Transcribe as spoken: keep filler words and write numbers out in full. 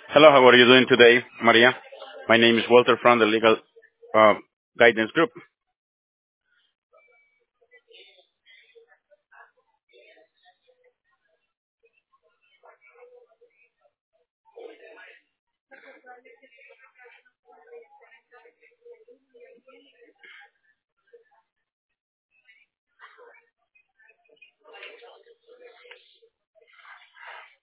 Hello, how are you doing today, Maria? My name is Walter from the Legal uh, Guidance Group.